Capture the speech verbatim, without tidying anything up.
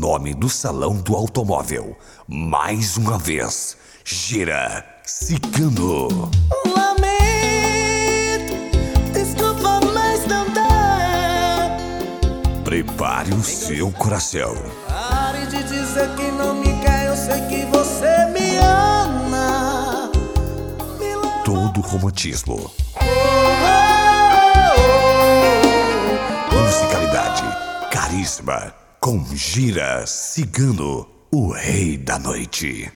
nome do Salão do Automóvel. Mais uma vez, Gira Cigano. Lamento, desculpa, mas não dá. Prepare o seu coração. Pare de dizer que não me quer, eu sei que você me ama. Me leva... Todo romantismo, Oh, oh, oh. musicalidade, carisma, com Gira Cigano, o rei da noite.